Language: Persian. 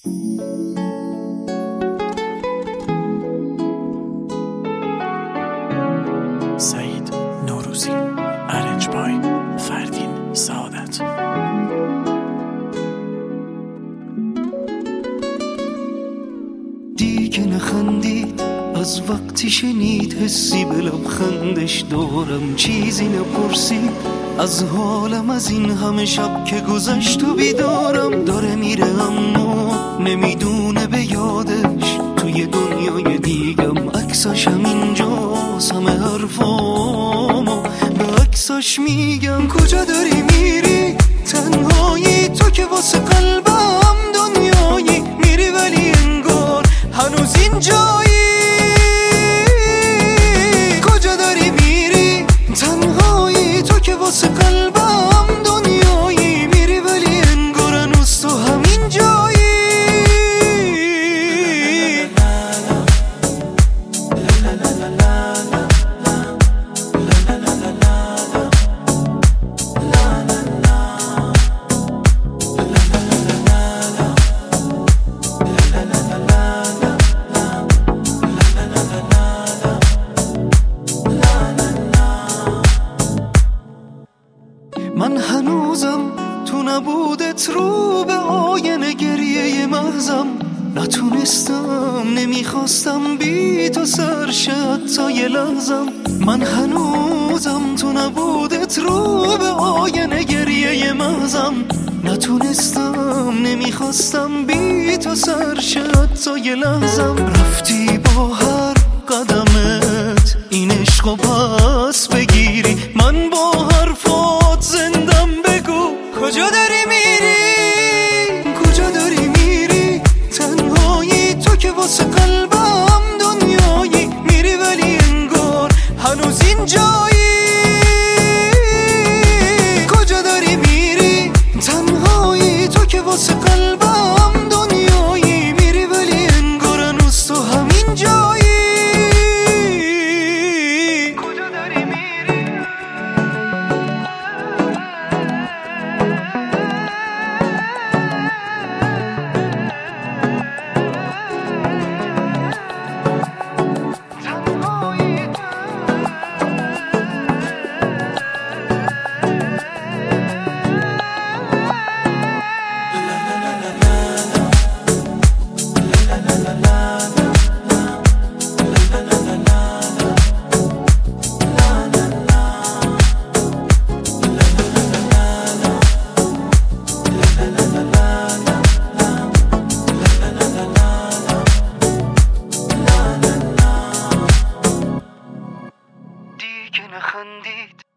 سعید نوروزی، ارنج بای فردین سعادت. دیگه نخندید از وقتی شنید، حسی به لبخندش دارم چیزی نپرسید از حالم، از این همه شب که گذشت و بیدارم. داره میره اما نمیدونه به یادش توی دنیای دیگم عکساش همینجاست. همه حرفامو به عکساش میگم. کجا داری میری تنهایی تو که واسه قلبم دنیایی، میری ولی انگار هنوز اینجایی. کجا داری میری تنهایی تو که واسه قلبم دنیایی، میری ولی انگار هنوز تو همین جایی. من هنوزم تو نبودت رو به آینه گریه محضم، نتونستم نمیخواستم بی تو سر شد تا یه لحظم. من هنوزم تو نبودت رو به آینه گریه محضم، نتونستم نمیخواستم بی تو سر شد تا یه لحظم. رفتی با هر قدمت این عشقو پس بگیری، من با حرفات زندم. بگو کجا داری میری، کجا داری میری تنهایی تو که واسه قلبم دنیایی، میری ولی انگار هنوز اینجایی. کجا داری میری تنهایی تو که واسه قلبم دنیایی، میری ولی انگار هنوز تو همین جایی. دیگه نخندید